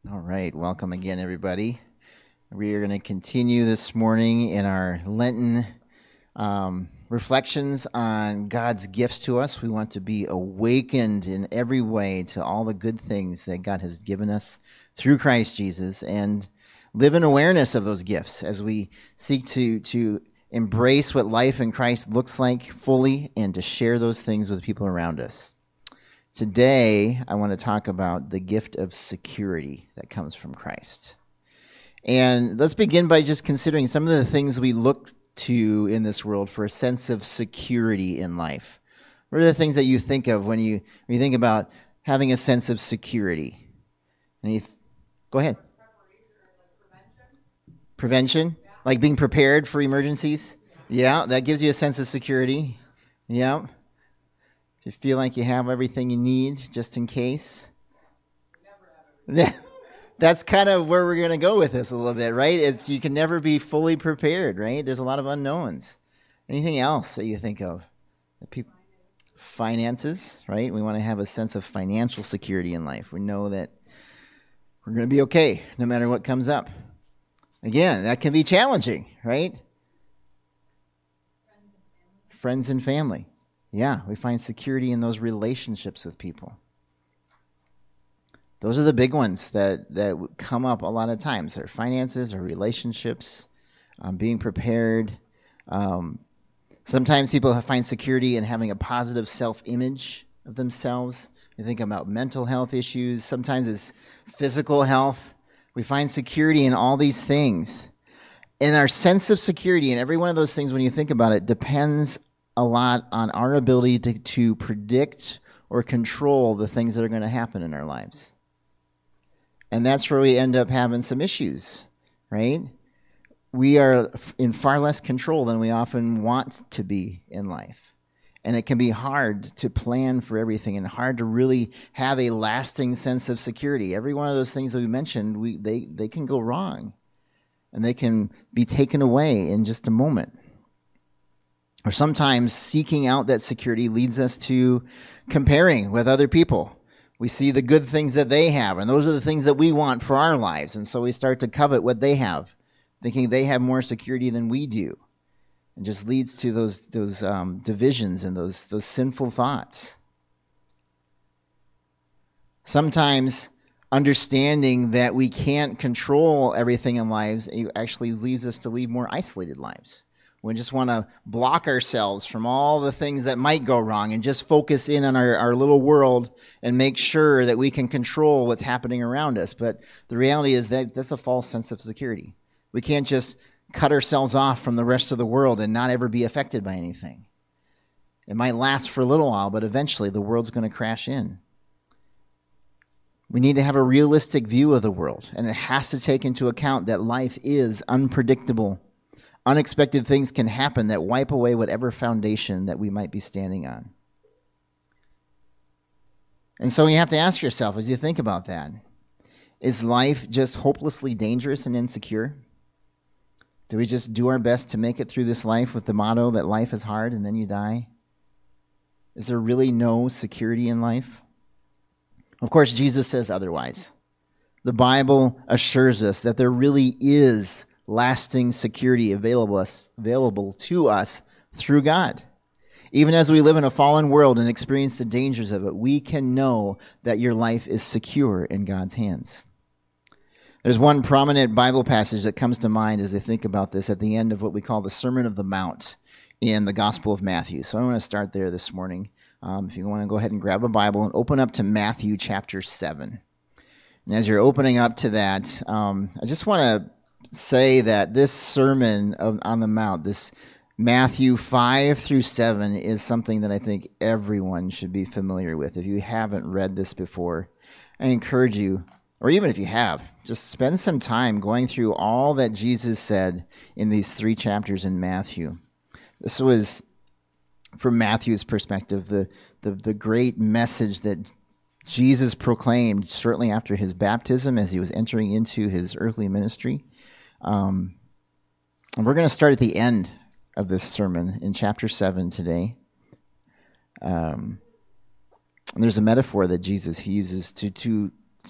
All right, welcome again, everybody. We are going to continue this morning in our Lenten reflections on God's gifts to us. We want to be awakened in every way to all the good things that God has given us through Christ Jesus and live in awareness of those gifts as we seek to embrace what life in Christ looks like fully and to share those things with people around us. Today, I want to talk about the gift of security that comes from Christ. And let's begin by just considering some of the things we look to in this world for a sense of security in life. What are the things that you think of when you think about having a sense of security? Go ahead. Prevention? Like being prepared for emergencies? Yeah, that gives you a sense of security. Yeah. If you feel like you have everything you need just in case. That's kind of where we're going to go with this a little bit, right? You can never be fully prepared, right? There's a lot of unknowns. Anything else that you think of? Finances, right? We want to have a sense of financial security in life. We know that we're going to be okay no matter what comes up. Again, that can be challenging, right? Friends and family. Yeah, we find security in those relationships with people. Those are the big ones that come up a lot of times. Our finances, our relationships, being prepared. Sometimes people find security in having a positive self-image of themselves. You think about mental health issues. Sometimes it's physical health. We find security in all these things. And our sense of security in every one of those things, when you think about it, depends a lot on our ability to predict or control the things that are going to happen in our lives. And that's where we end up having some issues, right? We are in far less control than we often want to be in life. And it can be hard to plan for everything and hard to really have a lasting sense of security. Every one of those things that we mentioned, they can go wrong. And they can be taken away in just a moment. Or sometimes seeking out that security leads us to comparing with other people. We see the good things that they have, and those are the things that we want for our lives. And so we start to covet what they have, thinking they have more security than we do. And just leads to those divisions and those sinful thoughts. Sometimes understanding that we can't control everything in lives, it actually leads us to lead more isolated lives. We just want to block ourselves from all the things that might go wrong and just focus in on our little world and make sure that we can control what's happening around us. But the reality is that that's a false sense of security. We can't just cut ourselves off from the rest of the world and not ever be affected by anything. It might last for a little while, but eventually the world's going to crash in. We need to have a realistic view of the world, and it has to take into account that life is unpredictable. Unexpected things can happen that wipe away whatever foundation that we might be standing on. And so you have to ask yourself as you think about that, is life just hopelessly dangerous and insecure? Do we just do our best to make it through this life with the motto that life is hard and then you die? Is there really no security in life? Of course, Jesus says otherwise. The Bible assures us that there really is lasting security available to us through God. Even as we live in a fallen world and experience the dangers of it, we can know that your life is secure in God's hands. There's one prominent Bible passage that comes to mind as I think about this at the end of what we call the Sermon of the Mount in the Gospel of Matthew. So I want to start there this morning. If you want to go ahead and grab a Bible and open up to Matthew chapter 7. And as you're opening up to that, I just want to say that this Sermon on the Mount, this Matthew 5 through 7, is something that I think everyone should be familiar with. If you haven't read this before, I encourage you, or even if you have, just spend some time going through all that Jesus said in these 3 chapters in Matthew. This was, from Matthew's perspective, the great message that Jesus proclaimed shortly after his baptism as he was entering into his earthly ministry. And we're going to start at the end of this sermon in chapter 7 today. And there's a metaphor that Jesus uses to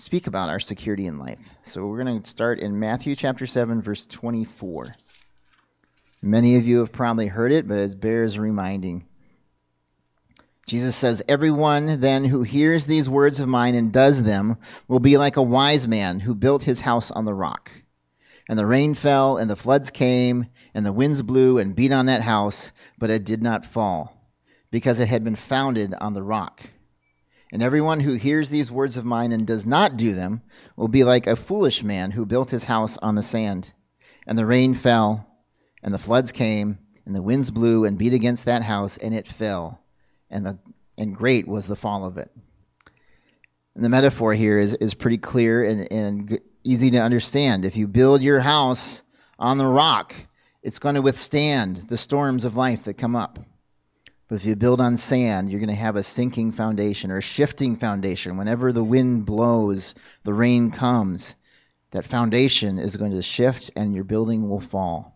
speak about our security in life. So we're going to start in Matthew chapter 7, verse 24. Many of you have probably heard it, but it bears reminding. Jesus says, "Everyone then who hears these words of mine and does them will be like a wise man who built his house on the rock. And the rain fell, and the floods came, and the winds blew and beat on that house, but it did not fall, because it had been founded on the rock. And everyone who hears these words of mine and does not do them will be like a foolish man who built his house on the sand. And the rain fell, and the floods came, and the winds blew and beat against that house, and it fell. And great was the fall of it." And the metaphor here is pretty clear and easy to understand. If you build your house on the rock, it's going to withstand the storms of life that come up. But if you build on sand, you're going to have a sinking foundation or a shifting foundation. Whenever the wind blows, the rain comes, that foundation is going to shift and your building will fall.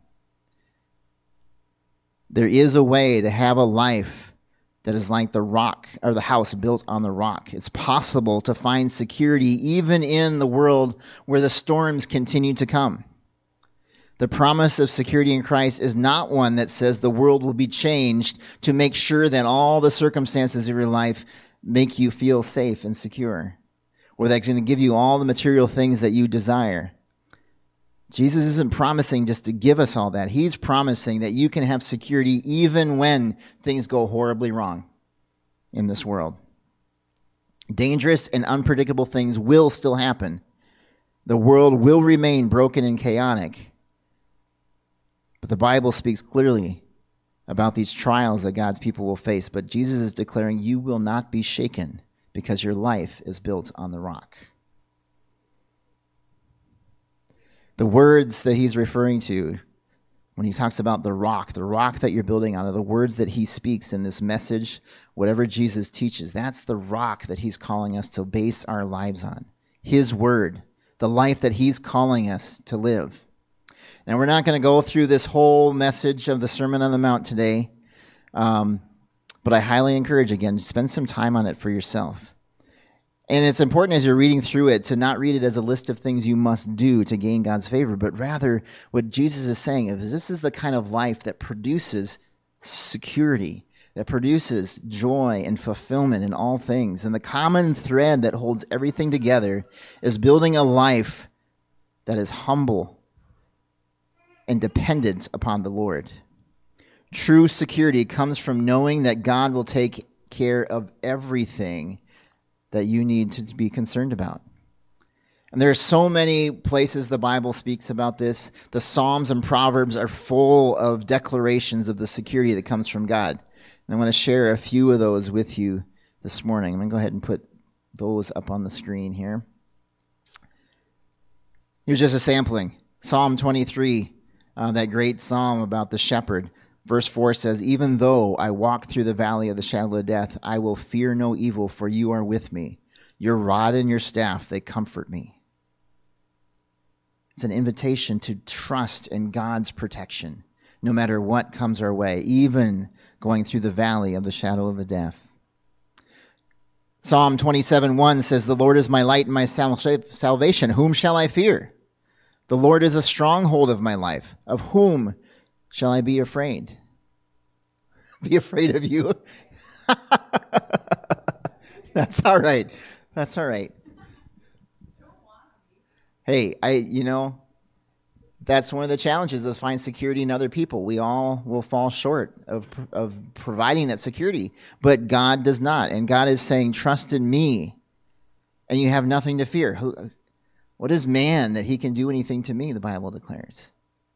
There is a way to have a life that is like the rock or the house built on the rock. It's possible to find security even in the world where the storms continue to come. The promise of security in Christ is not one that says the world will be changed to make sure that all the circumstances of your life make you feel safe and secure, or that's going to give you all the material things that you desire. Jesus isn't promising just to give us all that. He's promising that you can have security even when things go horribly wrong in this world. Dangerous and unpredictable things will still happen. The world will remain broken and chaotic. But the Bible speaks clearly about these trials that God's people will face. But Jesus is declaring you will not be shaken because your life is built on the rock. The words that he's referring to when he talks about the rock that you're building on, are the words that he speaks in this message, whatever Jesus teaches. That's the rock that he's calling us to base our lives on. His word, the life that he's calling us to live. Now, we're not going to go through this whole message of the Sermon on the Mount today, but I highly encourage, again, spend some time on it for yourself. And it's important as you're reading through it to not read it as a list of things you must do to gain God's favor, but rather what Jesus is saying is this is the kind of life that produces security, that produces joy and fulfillment in all things. And the common thread that holds everything together is building a life that is humble and dependent upon the Lord. True security comes from knowing that God will take care of everything that you need to be concerned about. And there are so many places the Bible speaks about this. The Psalms and Proverbs are full of declarations of the security that comes from God. And I want to share a few of those with you this morning. I'm going to go ahead and put those up on the screen here. Here's just a sampling. Psalm 23, that great psalm about the shepherd. Verse 4 says, "Even though I walk through the valley of the shadow of death, I will fear no evil, for you are with me. Your rod and your staff, they comfort me." It's an invitation to trust in God's protection, no matter what comes our way, even going through the valley of the shadow of the death. Psalm 27:1 says, "The Lord is my light and my salvation. Whom shall I fear? The Lord is a stronghold of my life. Of whom shall I be afraid?" Be afraid of you? That's all right. That's all right. Hey, that's one of the challenges is find security in other people. We all will fall short of providing that security, but God does not. And God is saying, trust in me, and you have nothing to fear. What is man that he can do anything to me, the Bible declares.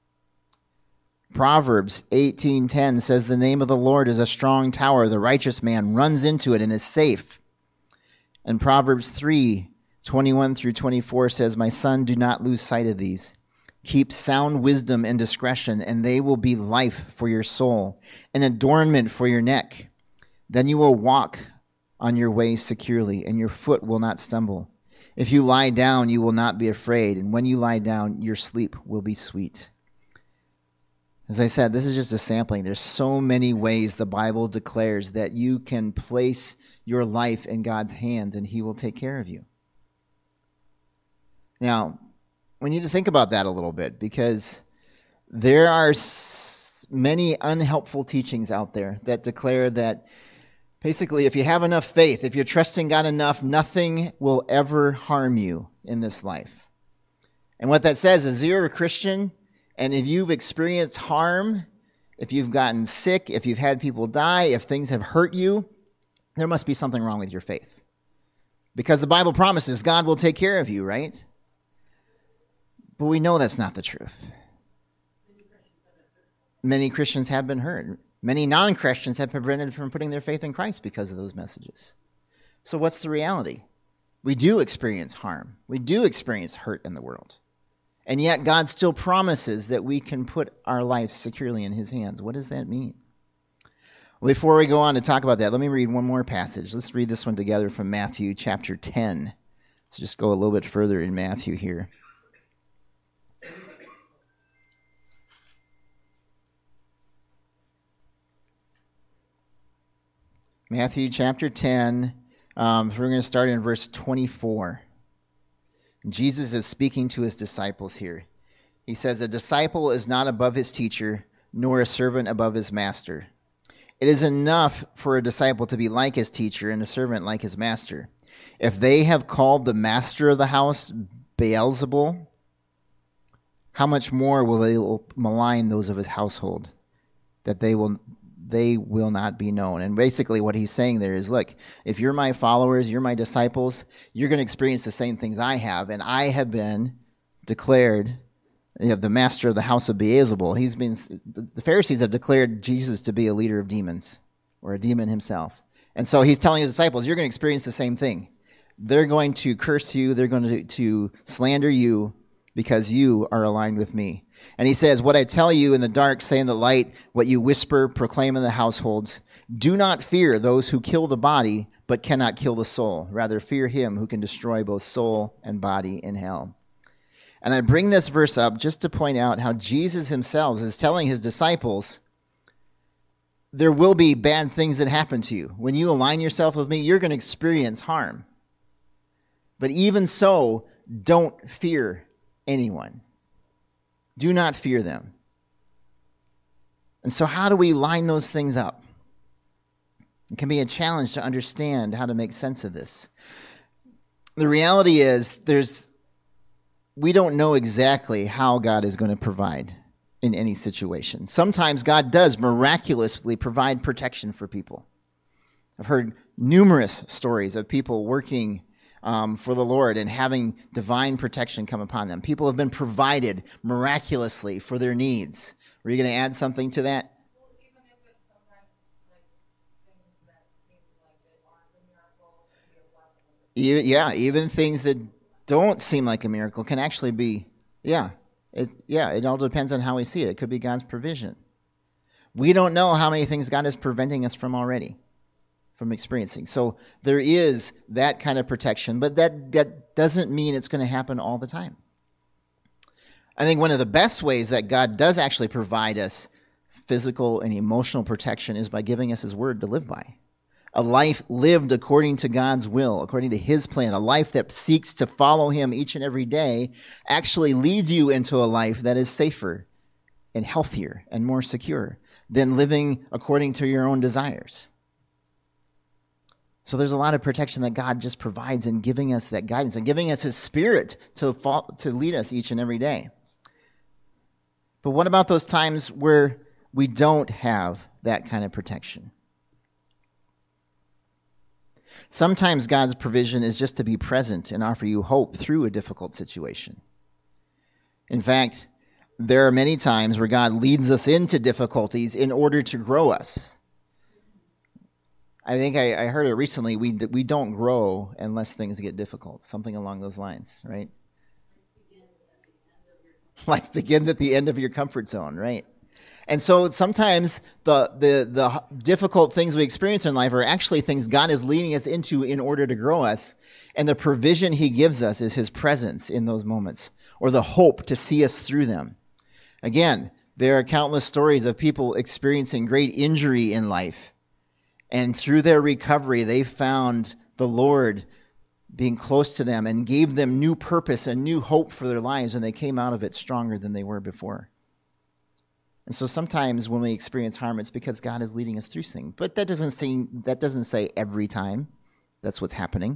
Proverbs 18:10 says, "The name of the Lord is a strong tower. The righteous man runs into it and is safe." And Proverbs 3:21 through 24 says, "My son, do not lose sight of these. Keep sound wisdom and discretion, and they will be life for your soul, an adornment for your neck. Then you will walk on your way securely, and your foot will not stumble. If you lie down, you will not be afraid, and when you lie down, your sleep will be sweet." As I said, this is just a sampling. There's so many ways the Bible declares that you can place your life in God's hands and he will take care of you. Now, we need to think about that a little bit, because there are many unhelpful teachings out there that declare that basically if you have enough faith, if you're trusting God enough, nothing will ever harm you in this life. And what that says is you're a Christian, and if you've experienced harm, if you've gotten sick, if you've had people die, if things have hurt you, there must be something wrong with your faith. Because the Bible promises God will take care of you, right? But we know that's not the truth. Many Christians have been hurt. Many non-Christians have been prevented from putting their faith in Christ because of those messages. So what's the reality? We do experience harm. We do experience hurt in the world. And yet God still promises that we can put our life securely in his hands. What does that mean? Well, before we go on to talk about that, let me read one more passage. Let's read this one together from Matthew chapter 10. So just go a little bit further in Matthew here. Matthew chapter 10, we're going to start in verse 24. Jesus is speaking to his disciples here. He says, "A disciple is not above his teacher, nor a servant above his master. It is enough for a disciple to be like his teacher and a servant like his master. If they have called the master of the house Beelzebul, how much more will they malign those of his household, that they will not be known?" And basically what he's saying there is, look, if you're my followers, you're my disciples, you're going to experience the same things I have. And I have been declared the master of the house of Beelzebul. The Pharisees have declared Jesus to be a leader of demons, or a demon himself. And so he's telling his disciples, you're going to experience the same thing. They're going to curse you. They're going to slander you because you are aligned with me. And he says, what I tell you in the dark, say in the light, what you whisper, proclaim in the households. Do not fear those who kill the body, but cannot kill the soul. Rather, fear him who can destroy both soul and body in hell. And I bring this verse up just to point out how Jesus himself is telling his disciples, there will be bad things that happen to you. When you align yourself with me, you're going to experience harm. But even so, don't fear anyone. Do not fear them. And so how do we line those things up? It can be a challenge to understand how to make sense of this. The reality is we don't know exactly how God is going to provide in any situation. Sometimes God does miraculously provide protection for people. I've heard numerous stories of people working for the Lord and having divine protection come upon them. People have been provided miraculously for their needs. Were you going to add something to that? Well, even if it's sometimes like things that seem like they aren't a miracle, can be a blessing. Yeah, even things that don't seem like a miracle can actually be, it all depends on how we see it. It could be God's provision. We don't know how many things God is preventing us from already, from experiencing. So there is that kind of protection, but that doesn't mean it's going to happen all the time. I think one of the best ways that God does actually provide us physical and emotional protection is by giving us his word to live by. A life lived according to God's will, according to his plan, a life that seeks to follow him each and every day actually leads you into a life that is safer and healthier and more secure than living according to your own desires. So there's a lot of protection that God just provides in giving us that guidance and giving us his spirit to lead us each and every day. But what about those times where we don't have that kind of protection? Sometimes God's provision is just to be present and offer you hope through a difficult situation. In fact, there are many times where God leads us into difficulties in order to grow us. I think I heard it recently, we don't grow unless things get difficult, something along those lines, right? Life begins at the end of your comfort zone, right? And so sometimes the difficult things we experience in life are actually things God is leading us into in order to grow us. And the provision he gives us is his presence in those moments, or the hope to see us through them. Again, there are countless stories of people experiencing great injury in life. And through their recovery, they found the Lord being close to them and gave them new purpose and new hope for their lives, and they came out of it stronger than they were before. And so sometimes when we experience harm, it's because God is leading us through things. But that doesn't say every time that's what's happening.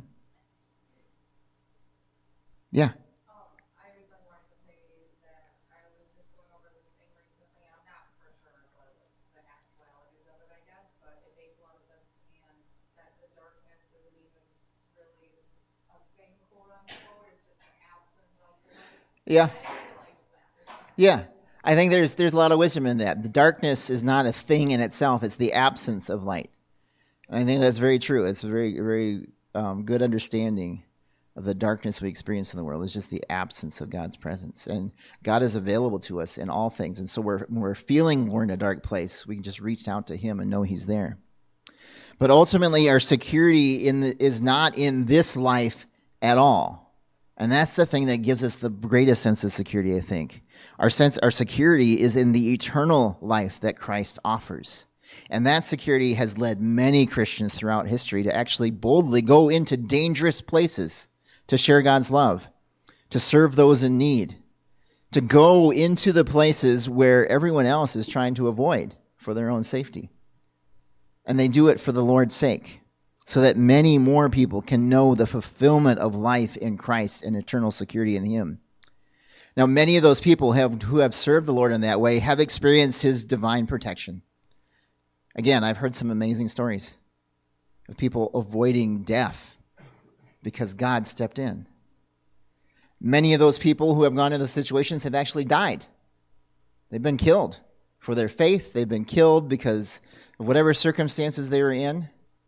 Yeah. I was wanting to say that I was just going over this thing recently. I'm not for sure the actualities of it, I guess, but it makes a lot of sense to me, and that the darkness isn't even really a thing, quote unquote. It's just an absence of the light. Yeah. I like that. Yeah. I think there's a lot of wisdom in that. The darkness is not a thing in itself. It's the absence of light. And I think that's very true. It's a very, very good understanding of the darkness we experience in the world. It's just the absence of God's presence. And God is available to us in all things. And so when we're feeling we're in a dark place, we can just reach out to him and know he's there. But ultimately, our security is not in this life at all. And that's the thing that gives us the greatest sense of security, I think. Our security is in the eternal life that Christ offers. And that security has led many Christians throughout history to actually boldly go into dangerous places to share God's love, to serve those in need, to go into the places where everyone else is trying to avoid for their own safety. And they do it for the Lord's sake, so that many more people can know the fulfillment of life in Christ and eternal security in him. Now, many of those people who have served the Lord in that way have experienced his divine protection. Again, I've heard some amazing stories of people avoiding death because God stepped in. Many of those people who have gone into those situations have actually died. They've been killed for their faith. They've been killed because of whatever circumstances they were in.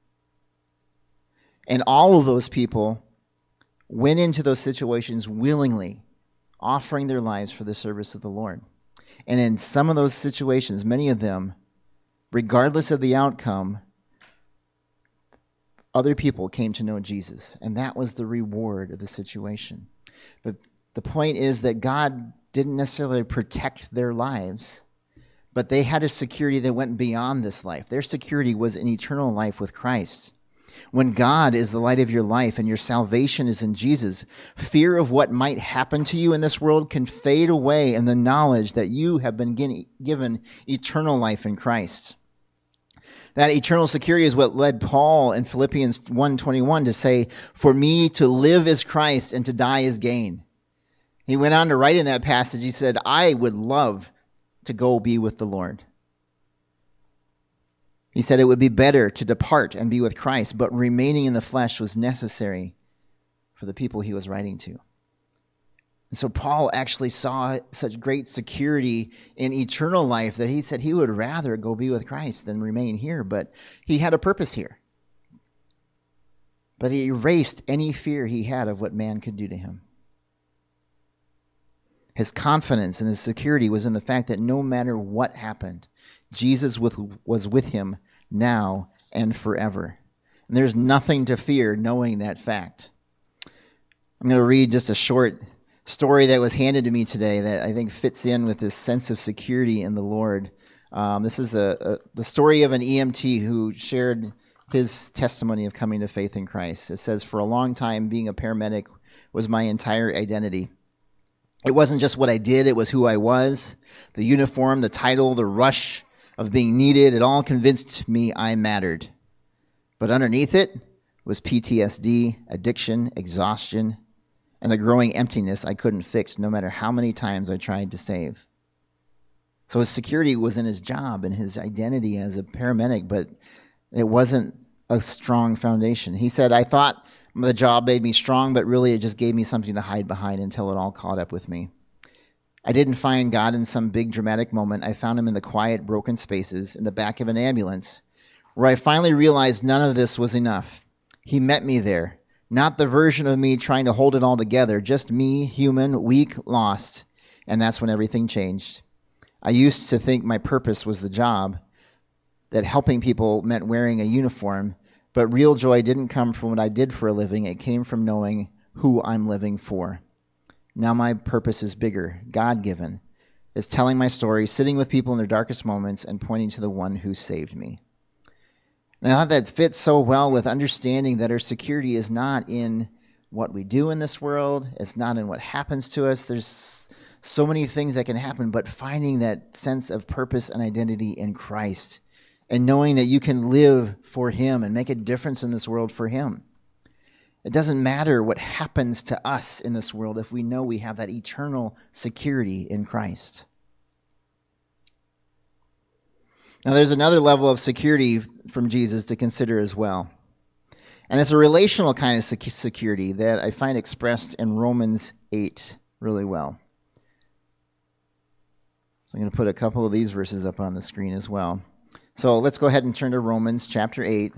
And all of those people went into those situations willingly, offering their lives for the service of the Lord. And in some of those situations, many of them, regardless of the outcome, other people came to know Jesus. And that was the reward of the situation. But the point is that God didn't necessarily protect their lives, but they had a security that went beyond this life. Their security was an eternal life with Christ. When God is the light of your life and your salvation is in Jesus, fear of what might happen to you in this world can fade away in the knowledge that you have been given eternal life in Christ. That eternal security is what led Paul in Philippians 1:21 to say, "For me to live is Christ and to die is gain." He went on to write in that passage, he said, "I would love to go be with the Lord." He said it would be better to depart and be with Christ, but remaining in the flesh was necessary for the people he was writing to. And so Paul actually saw such great security in eternal life that he said he would rather go be with Christ than remain here, but he had a purpose here. But he erased any fear he had of what man could do to him. His confidence and his security was in the fact that no matter what happened, Jesus was with him now and forever. And there's nothing to fear knowing that fact. I'm going to read just a short story that was handed to me today that I think fits in with this sense of security in the Lord. This is the story of an EMT who shared his testimony of coming to faith in Christ. It says, "For a long time, being a paramedic was my entire identity. It wasn't just what I did, it was who I was. The uniform, the title, the rush of being needed, it all convinced me I mattered. But underneath it was PTSD, addiction, exhaustion, and the growing emptiness I couldn't fix no matter how many times I tried to save." So his security was in his job and his identity as a paramedic, but it wasn't a strong foundation. He said, "I thought the job made me strong, but really it just gave me something to hide behind until it all caught up with me. I didn't find God in some big dramatic moment. I found him in the quiet, broken spaces in the back of an ambulance, where I finally realized none of this was enough. He met me there, not the version of me trying to hold it all together, just me, human, weak, lost. And that's when everything changed. I used to think my purpose was the job, that helping people meant wearing a uniform, but real joy didn't come from what I did for a living. It came from knowing who I'm living for. Now my purpose is bigger, God-given. It's telling my story, sitting with people in their darkest moments, and pointing to the one who saved me." And I thought that fits so well with understanding that our security is not in what we do in this world. It's not in what happens to us. There's so many things that can happen, but finding that sense of purpose and identity in Christ and knowing that you can live for him and make a difference in this world for him. It doesn't matter what happens to us in this world if we know we have that eternal security in Christ. Now, there's another level of security from Jesus to consider as well. And it's a relational kind of security that I find expressed in Romans 8 really well. So I'm going to put a couple of these verses up on the screen as well. So let's go ahead and turn to Romans chapter 8.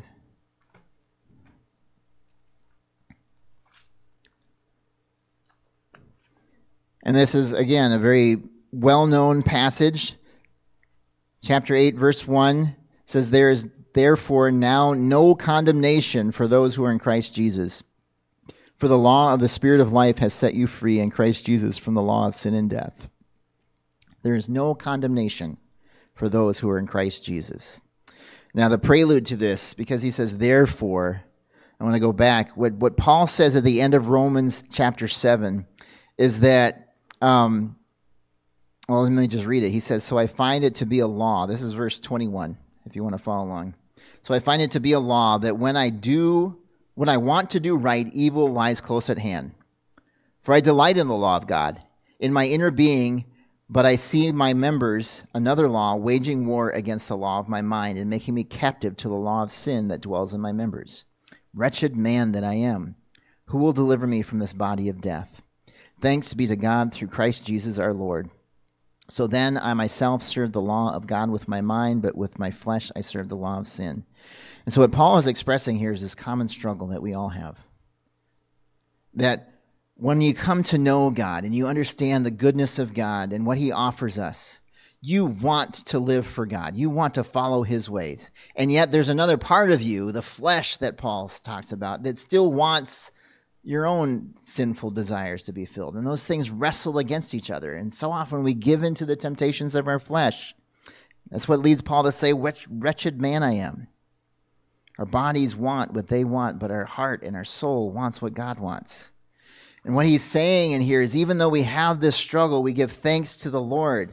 And this is, again, a very well-known passage. Chapter 8, verse 1 says, "There is therefore now no condemnation for those who are in Christ Jesus. For the law of the Spirit of life has set you free in Christ Jesus from the law of sin and death." There is no condemnation for those who are in Christ Jesus. Now, the prelude to this, because he says, therefore, I want to go back. What Paul says at the end of Romans chapter 7 is that, well, let me just read it. He says, "So I find it to be a law." This is verse 21, if you want to follow along. "So I find it to be a law that when I want to do right, evil lies close at hand. For I delight in the law of God, in my inner being, but I see my members, another law, waging war against the law of my mind and making me captive to the law of sin that dwells in my members. Wretched man that I am, who will deliver me from this body of death? Thanks be to God through Christ Jesus our Lord. So then I myself serve the law of God with my mind, but with my flesh I serve the law of sin." And so what Paul is expressing here is this common struggle that we all have. That when you come to know God and you understand the goodness of God and what he offers us, you want to live for God. You want to follow his ways. And yet there's another part of you, the flesh that Paul talks about, that still wants your own sinful desires to be filled. And those things wrestle against each other. And so often we give in to the temptations of our flesh. That's what leads Paul to say, "Wretched man I am." Our bodies want what they want, but our heart and our soul wants what God wants. And what he's saying in here is, even though we have this struggle, we give thanks to the Lord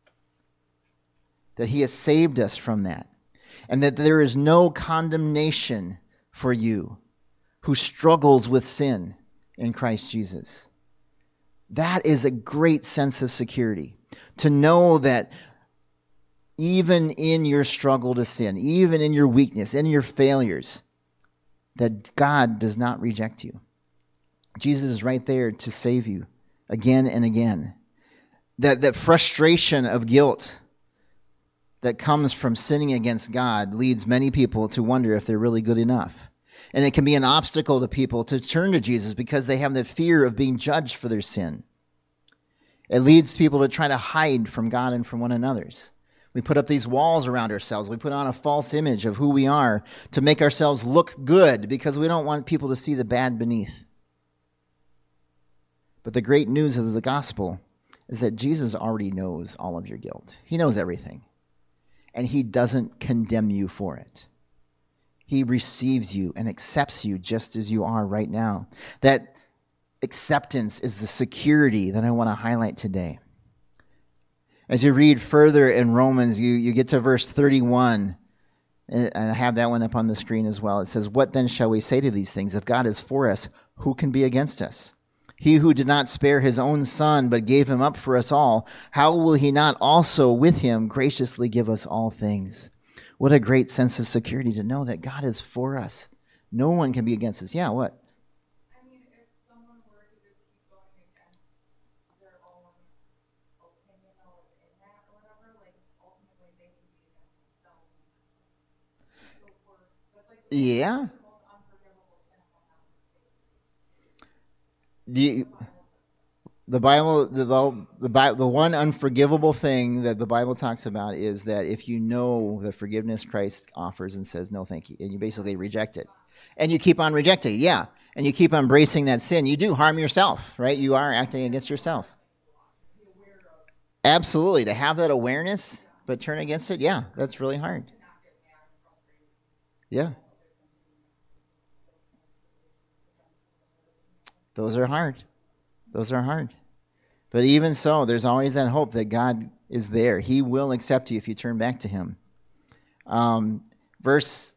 that he has saved us from that. And that there is no condemnation for you who struggles with sin in Christ Jesus. That is a great sense of security. To know that even in your struggle to sin, even in your weakness, in your failures, that God does not reject you. Jesus is right there to save you again and again. That frustration of guilt that comes from sinning against God leads many people to wonder if they're really good enough. And it can be an obstacle to people to turn to Jesus because they have the fear of being judged for their sin. It leads people to try to hide from God and from one another's. We put up these walls around ourselves. We put on a false image of who we are to make ourselves look good because we don't want people to see the bad beneath. But the great news of the gospel is that Jesus already knows all of your guilt. He knows everything. And he doesn't condemn you for it. He receives you and accepts you just as you are right now. That acceptance is the security that I want to highlight today. As you read further in Romans, you get to verse 31, and I have that one up on the screen as well. It says, "What then shall we say to these things? If God is for us, who can be against us? He who did not spare his own son, but gave him up for us all, how will he not also with him graciously give us all things?" What a great sense of security to know that God is for us. No one can be against us. Yeah, what? I mean, if someone were to just keep going against their own opinion or in that or whatever, like ultimately they can be against themselves. So that's like Yeah. the most unforgivable sin if I'm not mistaken. The Bible, the one unforgivable thing that the Bible talks about is that if you know the forgiveness Christ offers and says, no, thank you, and you basically reject it. And you keep on rejecting it, yeah. And you keep on embracing that sin, you do harm yourself, right? You are acting against yourself. Absolutely. To have that awareness, but turn against it, yeah, that's really hard. Yeah. Those are hard. Those are hard. But even so, there's always that hope that God is there. He will accept you if you turn back to him. Verse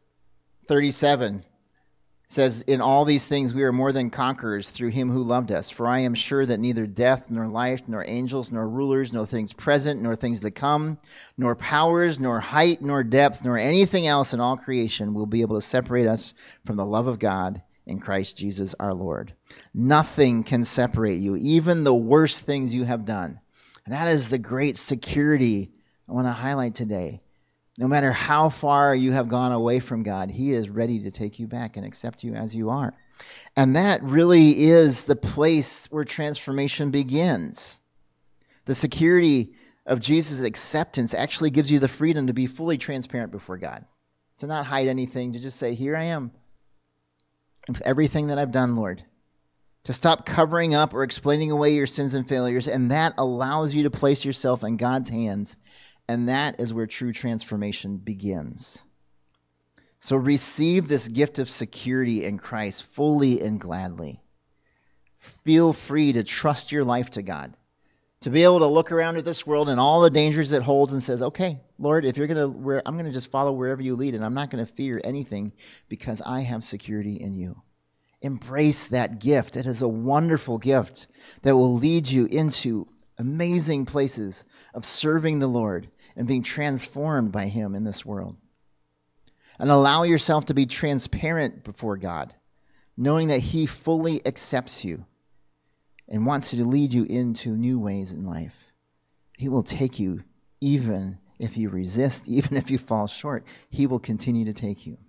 37 says, in all these things we are more than conquerors through him who loved us. For I am sure that neither death, nor life, nor angels, nor rulers, nor things present, nor things to come, nor powers, nor height, nor depth, nor anything else in all creation will be able to separate us from the love of God in Christ Jesus our Lord. Nothing can separate you, even the worst things you have done. And that is the great security I want to highlight today. No matter how far you have gone away from God, he is ready to take you back and accept you as you are. And that really is the place where transformation begins. The security of Jesus' acceptance actually gives you the freedom to be fully transparent before God, to not hide anything, to just say, here I am with everything that I've done, Lord. To stop covering up or explaining away your sins and failures, and that allows you to place yourself in God's hands. And that is where true transformation begins. So receive this gift of security in Christ fully and gladly. Feel free to trust your life to God. To be able to look around at this world and all the dangers it holds and says, okay, Lord, if you're I'm going to just follow wherever you lead, and I'm not going to fear anything because I have security in you. Embrace that gift. It is a wonderful gift that will lead you into amazing places of serving the Lord and being transformed by him in this world. And allow yourself to be transparent before God, knowing that he fully accepts you and wants to lead you into new ways in life. He will take you even if you resist, even if you fall short. He will continue to take you.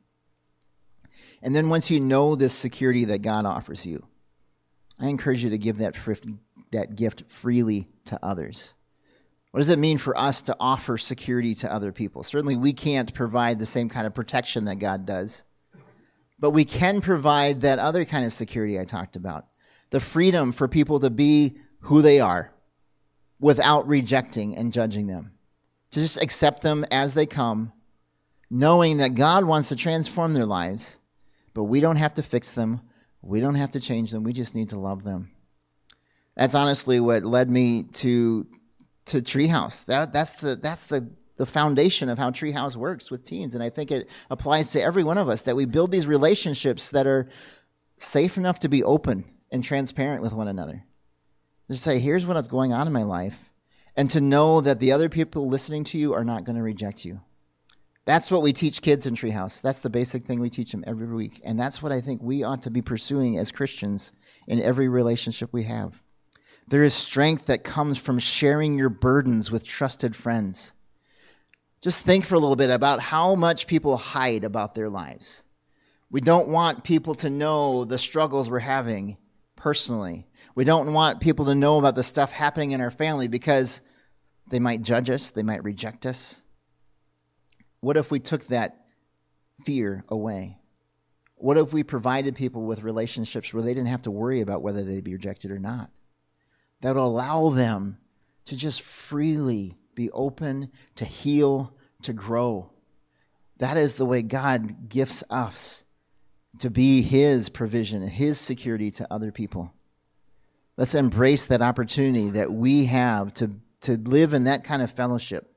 And then once you know this security that God offers you, I encourage you to give that gift freely to others. What does it mean for us to offer security to other people? Certainly we can't provide the same kind of protection that God does, but we can provide that other kind of security I talked about. The freedom for people to be who they are without rejecting and judging them. To just accept them as they come, knowing that God wants to transform their lives, but we don't have to fix them. We don't have to change them. We just need to love them. That's honestly what led me to Treehouse. That's the foundation of how Treehouse works with teens. And I think it applies to every one of us, that we build these relationships that are safe enough to be open and transparent with one another. Just say, here's what's going on in my life. And to know that the other people listening to you are not going to reject you. That's what we teach kids in Treehouse. That's the basic thing we teach them every week. And that's what I think we ought to be pursuing as Christians in every relationship we have. There is strength that comes from sharing your burdens with trusted friends. Just think for a little bit about how much people hide about their lives. We don't want people to know the struggles we're having personally. We don't want people to know about the stuff happening in our family because they might judge us, they might reject us. What if we took that fear away? What if we provided people with relationships where they didn't have to worry about whether they'd be rejected or not? That will allow them to just freely be open, to heal, to grow. That is the way God gifts us to be his provision and his security to other people. Let's embrace that opportunity that we have to live in that kind of fellowship.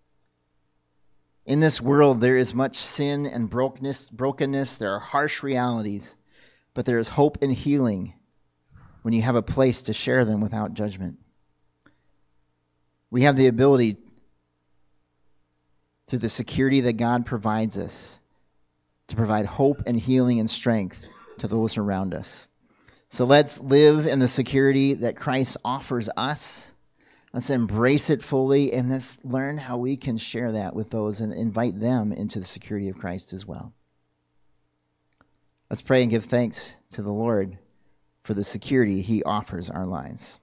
In this world, there is much sin and brokenness. There are harsh realities, but there is hope and healing when you have a place to share them without judgment. We have the ability, through the security that God provides us, to provide hope and healing and strength to those around us. So let's live in the security that Christ offers us. Let's embrace it fully, and let's learn how we can share that with those and invite them into the security of Christ as well. Let's pray and give thanks to the Lord for the security he offers our lives.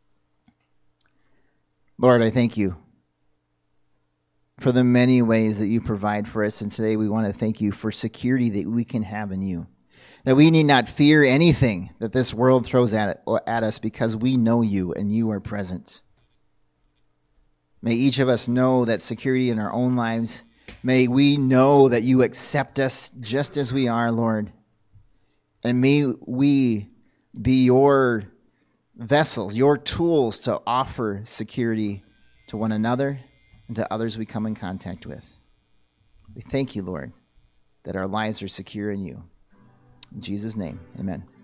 Lord, I thank you for the many ways that you provide for us, and today we want to thank you for security that we can have in you. That we need not fear anything that this world throws at us because we know you and you are present. May each of us know that security in our own lives. May we know that you accept us just as we are, Lord. And may we be your vessels, your tools to offer security to one another and to others we come in contact with. We thank you, Lord, that our lives are secure in you. In Jesus' name, amen.